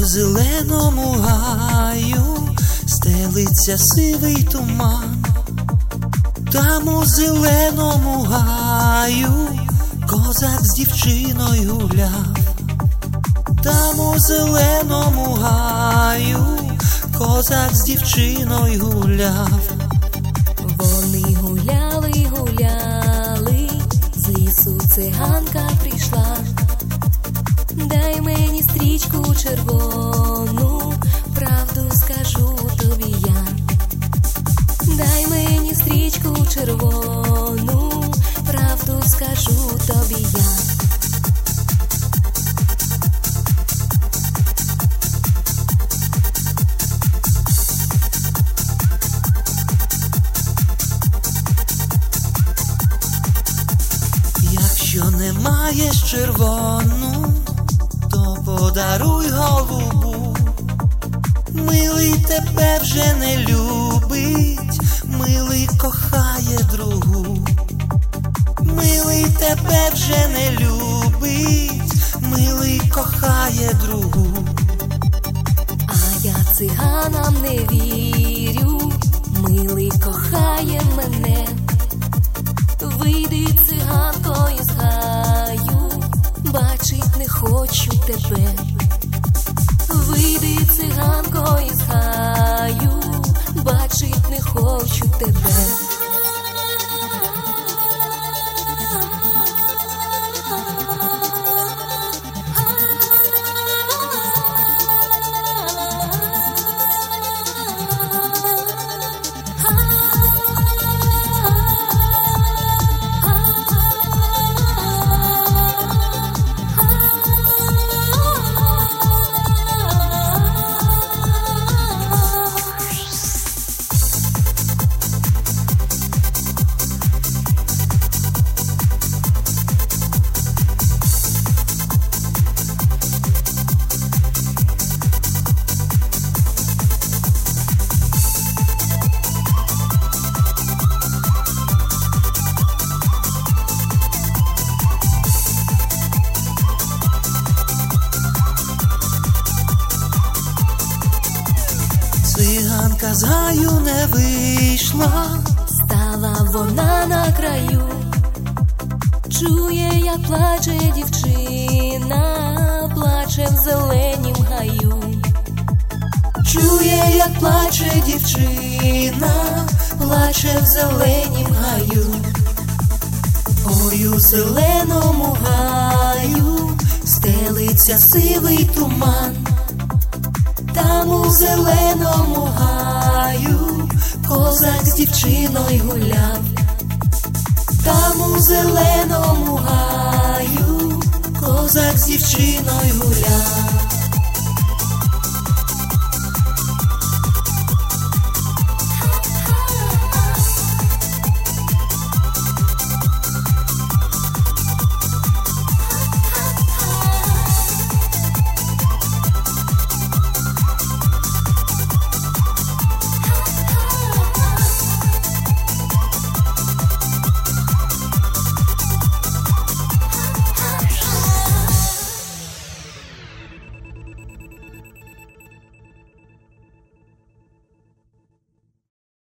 зеленому гаю стелиться сивий туман. Там у зеленому гаю козак з дівчиною гуляв. Там у зеленому гаю козак з дівчиною гуляв. Вони гуляли, гуляли, з лісу циганка прийшла. Дай мені стрічку червону, правду скажу тобі я. Дай мені стрічку червону, правду скажу тобі я. Якщо не маєш червону, то подаруй голубу. Милий тебе вже не любить, милий кохає другу. Милий тебе вже не любить, милий кохає другу. А я циганам не вірю, милий кохає мене. Вийди, циганко, із гаю, бачить не хочу тебе. Вийди, циганко, із гаю, бачить не хочу тебе. Циганка з гаю не вийшла, стала вона на краю. Чує, як плаче дівчина, плаче в зеленім гаю. чує, як плаче дівчина, плаче в зеленім гаю. Ой, у зеленому гаю стелиться сивий туман. Там у зеленому гаю козак з дівчиною гуляв. Там у зеленому гаю козак з дівчиною гуляв.